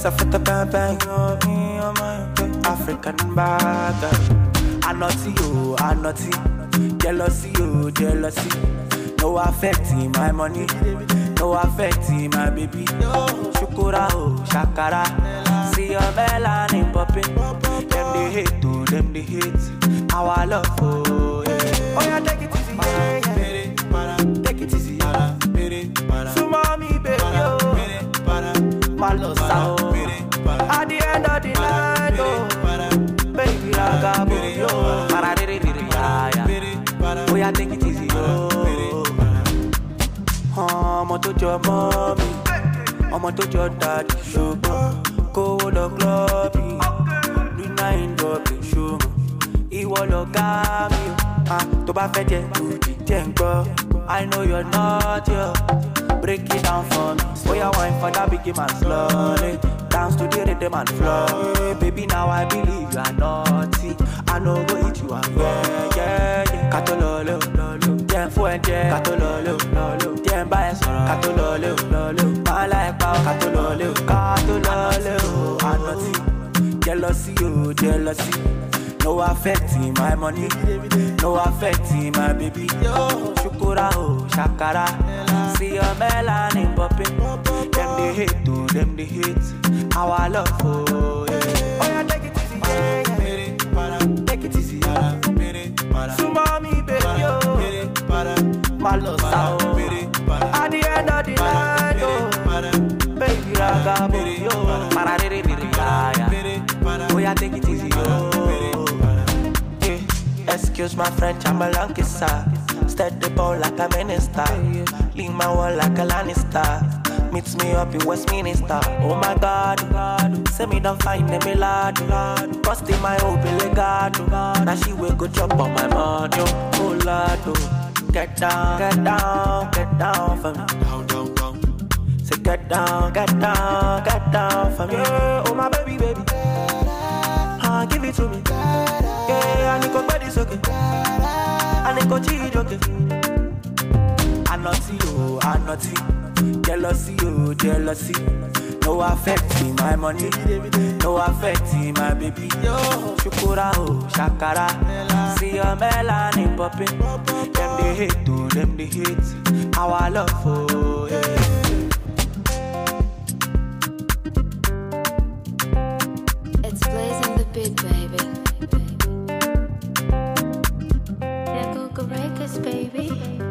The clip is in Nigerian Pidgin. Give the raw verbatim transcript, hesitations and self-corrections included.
fit the bang bang, oh me, oh my, African bag. I naughty, oh, I naughty. Jealousy, oh, jealousy. No affecting my money, no affecting my baby. Shukura, oh, shakara. See your melanin popping. Them they hate, oh, them they hate. Our love, oh, yeah. Oh, yeah, take it easy, yeah, yeah. Take it easy, yeah. So, mommy, baby, oh. My love, oh. At the end of the night, oh. Baby, I got you, oh. Oh, yeah, take it easy, oh. Ọmọ tó jọ mọ́ mi, ọmọ tó jọ daddy ṣùgbọ́n kówó lọ klọ́ọ̀bì, lúnà ìdọ̀bì ṣùgbọ́n ìwọ lọ̀gá mi o. Tó bá fẹ́ jẹ jẹ́ ń gbọ́, I know you're not here. Break it down for me, oya wine for that big man slowly. Dance to the rhythm and flow. Baby, now I believe you are naughty. I know go eat you up, yeah, yeah, yeah. Katololo, lolo, jẹ́ fún ẹ jẹ́. Katololo, lolo, jẹ́ ń bá ẹ sọ̀rọ̀. Katololo, lolo, máa láì pa ọ́. Katololo, katololo, I'm naughty. Jealousy, oh, jealousy. No affecting my money, no affecting my baby. Shukura, oh, shakara. See your melanin popping. Them they hate, oh, them they hate. Our love, oh, yeah. Oh, yeah, take it easy, yeah, yeah. Take it easy, yeah. So, mommy, baby, oh. My love, oh. At the end of the night, oh. Baby, ragabo, yo. Oh, yeah, take it easy, oh. Excuse my French, I'm a Lancaster. Steady the ball like a minister. Lean my wall like a Lannister. Meets me up in Westminster. Oh my God, say me don't find them lad. Bust in my open legado. Now she will go chop on my money. Oh Lord, get down, get down, get down for me. Down, down, down. Say get down, get down, get down for me. Yeah, oh my baby, baby. Ah, give it to me. Yeah, I need to body okay. I need to cheat okay. I'm naughty, oh, I'm naughty. Jealousy, oh, jealousy. No affecting my money, no affecting my baby. Shukura, oh, shakara. See your melanin popping. Them they hate, oh, them they hate. Our love, oh, yeah. It's blazing the beat, baby. Yeah, go, go, break us, baby.